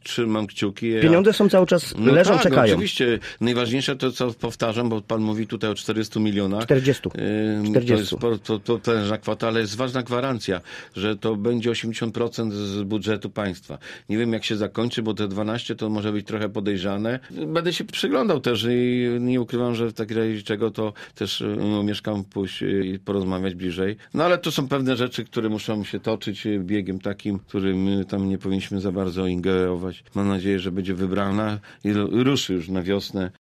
trzymam kciuki. Pieniądze są cały czas, leżą, tak, czekają. Oczywiście. Najważniejsze to, co powtarzam, bo pan mówi tutaj o 400 milionach. 40. To jest potężna kwota, ale jest ważna gwarancja, że to będzie 80% z budżetu państwa. Nie wiem, jak się zakończy, bo te 12 to może być trochę podejrzane. Będę się przyglądał też i nie ukrywam, że w takiej razie czego to też mieszkam pójść i porozmawiać bliżej. No ale to są pewne rzeczy, które muszą się toczyć biegiem takim, którym my tam nie powinniśmy za bardzo ingerować. Mam nadzieję, że będzie wybrana i ruszy już na wiosnę